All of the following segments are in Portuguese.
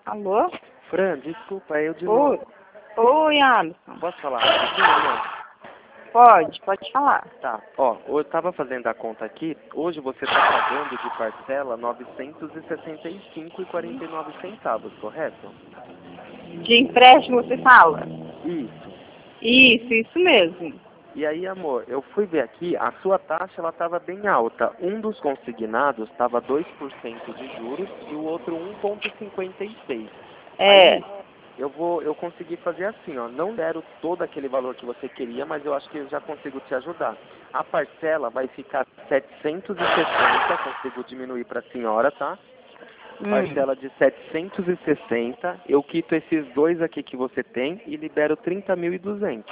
Alô? Fran, desculpa, é eu de Oi, novo. oi, Alisson. Posso falar rapidinho, amor? Pode falar. Tá, ó, eu tava fazendo a conta aqui, hoje você tá pagando de parcela R$ 965,49, correto? De empréstimo você fala? Isso. Isso mesmo. E aí, amor, eu fui ver aqui, a sua taxa ela estava bem alta. Um dos consignados estava 2% de juros e o outro 1,56. É. Aí, eu consegui fazer assim, ó, não deram todo aquele valor que você queria, mas eu acho que eu já consigo te ajudar. A parcela vai ficar 760, consigo diminuir para a senhora, tá? Parcela de 760, eu quito esses dois aqui que você tem e libero 30.200.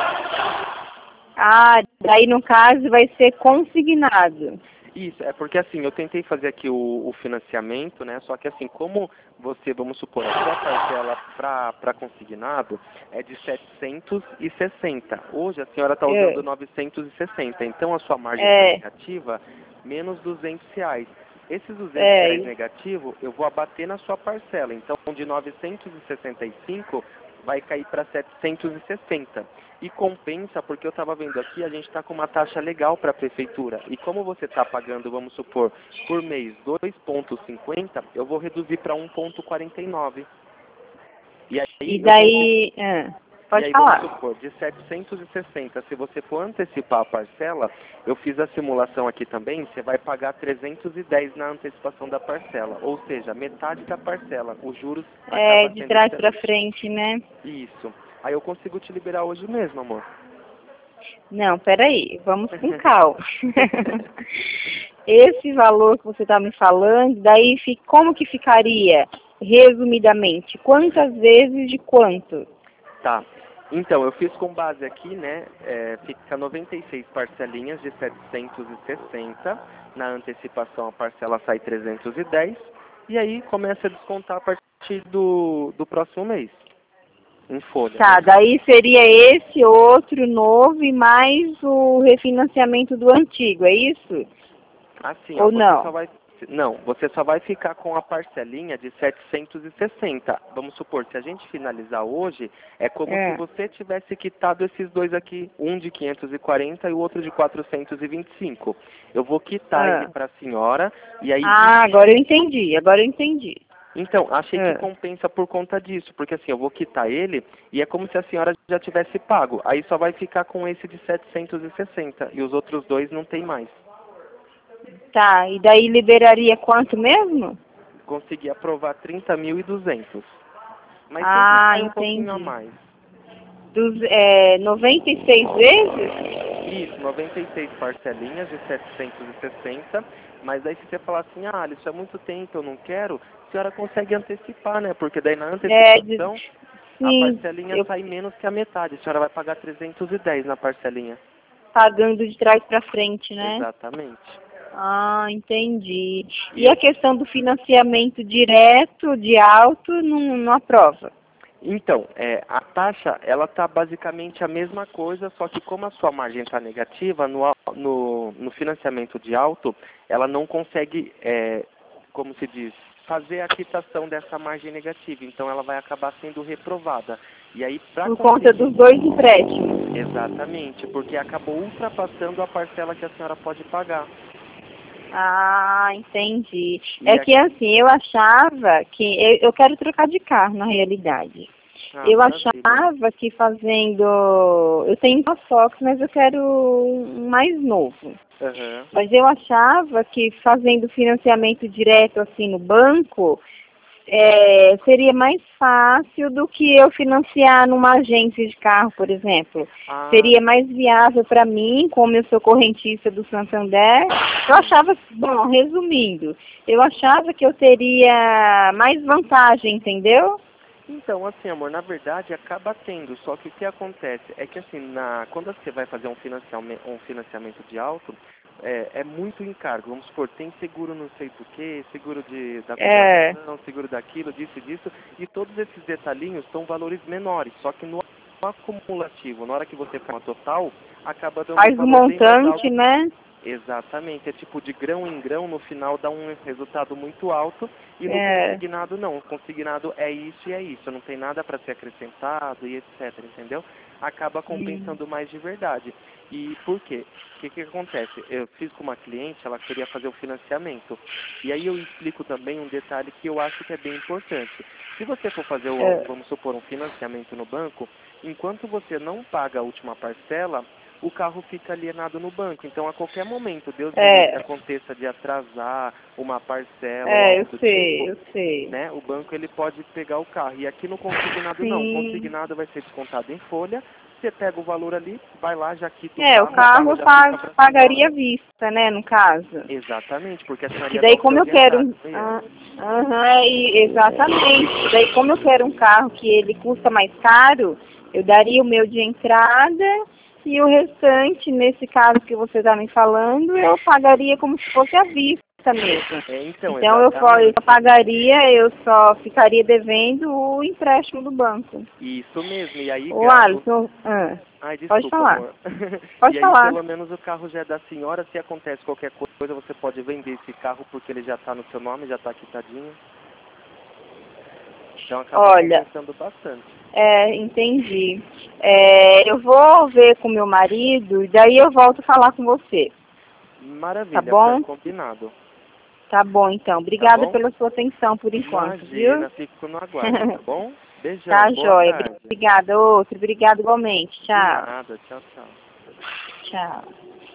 Ah, daí no caso vai ser consignado. Isso, é porque assim, eu tentei fazer aqui o financiamento, né? Só que assim, como você, vamos supor, a sua parcela para consignado é de 760. Hoje a senhora está usando 960, então a sua margem está negativa, menos R$ 200. Esses R$ 200 negativo, eu vou abater na sua parcela. Então, de 965 vai cair para 760. E compensa, porque eu estava vendo aqui, a gente está com uma taxa legal para a prefeitura. E como você está pagando, vamos supor, por mês 2,50, eu vou reduzir para 1,49. E aí, E daí... pode falar. vamos supor, de 760, se você for antecipar a parcela, eu fiz a simulação aqui também, você vai pagar 310 na antecipação da parcela. Ou seja, metade da parcela. Os juros acaba De sendo... trás para frente, né? Isso. Aí eu consigo te liberar hoje mesmo, amor. Não, peraí, vamos com calma. Esse valor que você está me falando, daí como que ficaria, resumidamente? Quantas vezes de quanto? Tá. Então, eu fiz com base aqui, né, fica 96 parcelinhas de 760, na antecipação a parcela sai 310, e aí começa a descontar a partir do próximo mês, em folha, Tá, né? daí seria esse outro novo e mais o refinanciamento do antigo, é isso? Assim, ó, Ou não? você só vai ficar com a parcelinha de 760. Vamos supor, se a gente finalizar hoje, é como se você tivesse quitado esses dois aqui, um de 540 e o outro de 425. Eu vou quitar ele para a senhora e aí... Ah, agora eu entendi. Então, achei que compensa por conta disso, porque assim, eu vou quitar ele e é como se a senhora já tivesse pago. Aí só vai ficar com esse de 760 e os outros dois não tem mais. Tá, e daí liberaria quanto mesmo? Consegui aprovar 30.200. Mas sempre sai um pouquinho a mais. 96 vezes? Isso, 96 parcelinhas de 760. Mas aí se você falar assim, ah, isso é muito tempo, eu não quero, a senhora consegue antecipar, né? Porque daí na antecipação a parcelinha sai menos que a metade. A senhora vai pagar 310 na parcelinha. Pagando de trás para frente, né? Exatamente. Ah, entendi. E a questão do financiamento direto, de alto, não aprova? Então, a taxa, ela está basicamente a mesma coisa, só que como a sua margem está negativa, no financiamento de alto, ela não consegue, como se diz, fazer a quitação dessa margem negativa. Então, ela vai acabar sendo reprovada. E aí, Por conta dos dois empréstimos? Exatamente, porque acabou ultrapassando a parcela que a senhora pode pagar. Ah, entendi. É que assim, eu achava que... Eu quero trocar de carro, na realidade. Eu achava que fazendo... Eu tenho uma Fox, mas eu quero um mais novo. Mas eu achava que fazendo financiamento direto assim no banco, seria mais fácil do que eu financiar numa agência de carro, por exemplo. Seria mais viável para mim, como eu sou correntista do Santander. Eu achava, bom, resumindo, eu achava que eu teria mais vantagem, entendeu? Então, assim, amor, na verdade acaba tendo, só que o que acontece é que assim, quando você vai fazer um financiamento de alto, é muito encargo. Vamos supor, tem seguro não sei do que, seguro da conservação, seguro daquilo, disso, e todos esses detalhinhos são valores menores, só que no acumulativo, na hora que você faz uma total, acaba dando faz um montante, né? Exatamente, é tipo de grão em grão, no final dá um resultado muito alto, e no consignado não, o consignado é isso e é isso, não tem nada para ser acrescentado e etc, entendeu? Acaba compensando mais de verdade. E por quê? O que acontece? Eu fiz com uma cliente, ela queria fazer o financiamento, e aí eu explico também um detalhe que eu acho que é bem importante. Se você for fazer, vamos supor, um financiamento no banco, enquanto você não paga a última parcela, o carro fica alienado no banco. Então, a qualquer momento, Deus me livre que aconteça de atrasar uma parcela ou algo do tipo, eu sei. né, o banco ele pode pegar o carro. E aqui no consignado não. O consignado vai ser descontado em folha, você pega o valor ali, vai lá, já quita o carro eu pagaria à vista, né, no caso. Exatamente, porque a senhora E daí como eu quero exatamente. Daí como eu quero um carro que ele custa mais caro, eu daria o meu de entrada e o restante, nesse caso que você está me falando, eu pagaria como se fosse à vista mesmo. Então eu só pagaria, eu só ficaria devendo o empréstimo do banco. Isso mesmo, e aí... Alisson, desculpa, pode falar. Amor. Pode e falar. aí, pelo menos, o carro já é da senhora. Se acontece qualquer coisa, você pode vender esse carro porque ele já está no seu nome, já está quitadinho. Então, acaba compensando bastante. Entendi. Eu vou ver com meu marido e daí eu volto a falar com você. Maravilha, tá bom? Combinado. Tá bom, então. Obrigada pela sua atenção por enquanto, Imagina, viu? fico no aguardo, tá bom? Beijão, Tá, boa joia. tarde. Obrigada, outro. Obrigada igualmente. Tchau. De nada, tchau, tchau. Tchau.